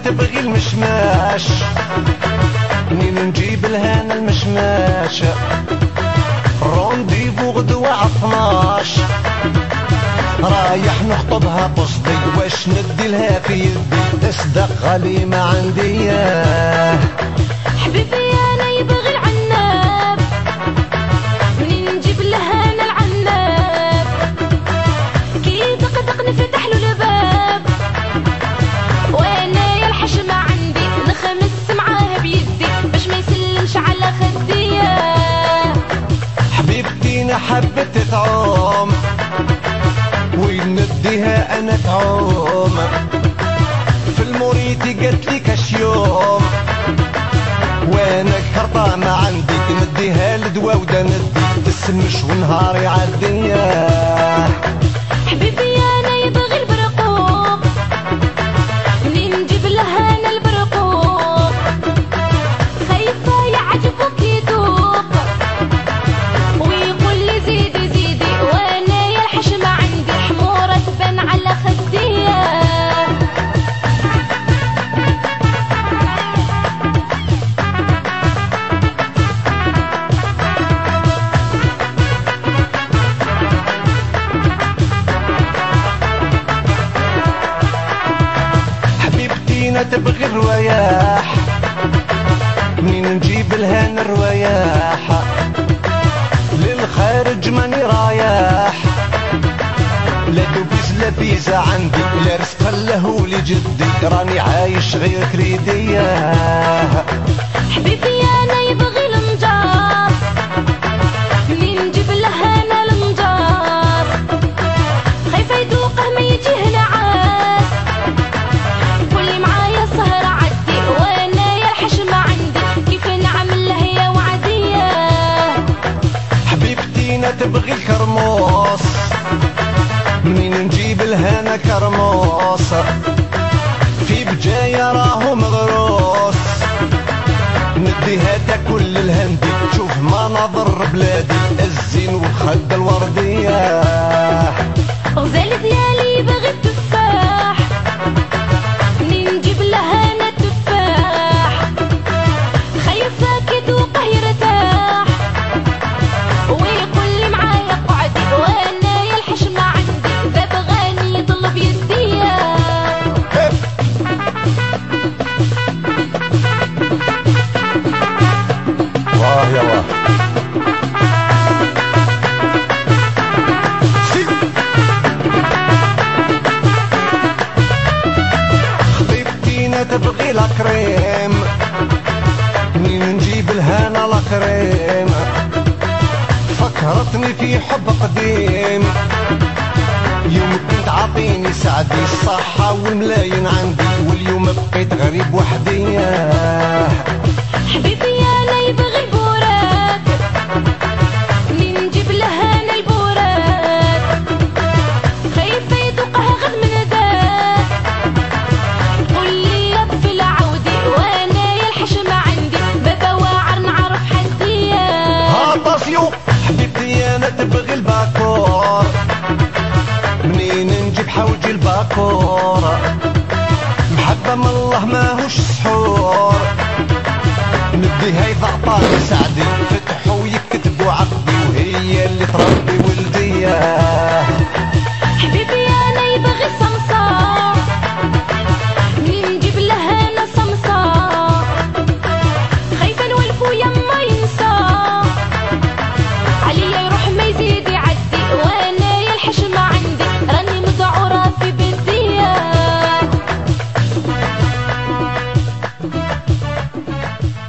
تبغي المشماش، منين نجيب لها انا المشماش؟ رونديفو غدوة ع 12 رايح نخطبها قصدي، واش ندي لها في يدي؟ تصدق غالي ما عندي. حبيبي انا يبغي العناب، منين نجيب لها انا العناب؟ كي دقدق نفتح له الباب، وانا يا الحشمة عندي نخمس معاه بيدي باش ما يسلمش على خدي. حبيبتي انا حبت تعوم، وين نديها انا تعوم؟ في الموريتي قالت لي كاش يوم، وانا كرطة ما عندي نديها لدوا ودا ندي تسمش ونهار يعدي. حبيبي انا يبغي البرقوق، منين نجيب لها انا البرقوق؟ خايفة يعجبك يدوق ويقول لي زيدي زيدي، وانا يا الحشمة عندي حمورة تبان على خدي. حبيبتي تبغي الروايح، منين نجيب لها انا الروايح؟ للخارج ماني رايح، لا دوبيز لا فيزا عندي، لا رزق له لجدي، راني عايش غير كريدية. حبيبي انا يبغي المجار، منين نجيب لها انا المجار؟ خايفة يذوقه ما يجيه نعاس، قولي معايا سهرة عدي، وانا يا الحشمة عندي كيف نعمل له يا وعدية. حبيبتي تبغي الكرموس، منين نجيب لها انا كرموس؟ في بجاية راهو مغروس، نديها تاكل الهندي، شوف مناظر بلادي الزين والخد الوردية. غزال ديالي باغي التفاح، منين نجيب لها انا التفاح؟ خايفة كي ذوقه يرتاح ويقول لي معايا قعدي، وانا يا الحشمة عندي باب غاني يطلب يدي. واه يا واه. خطيبتي تبغي الكريم، منين نجيب لها انا الكريم؟ فكرتني في حب قديم، يوم كنت عاطيني سعدي الصحة والملايين عندي، واليوم بقيت غريب وحدي. حبيبي انا يبغي البوراك، منين نجيب لها انا البوراك؟ خايفة يذوقها غد من ذاك، قول لي يا طفل عودي، وانا يا الحشمة عندي بابا واعر نعرف حدي. هاطاسيو حبيبتي انا تبغي الباكور، منين نجيب حوجي الباكور؟ محبة من الله ماهوش سحور، نديها يضغطها سعدي، فتحوا يكتبوا عقدي، وهي اللي تربي ولدي. حبيبي انا يبغي الصمصار، منين نجيب لها انا صمصار؟ خايفة نولفو يا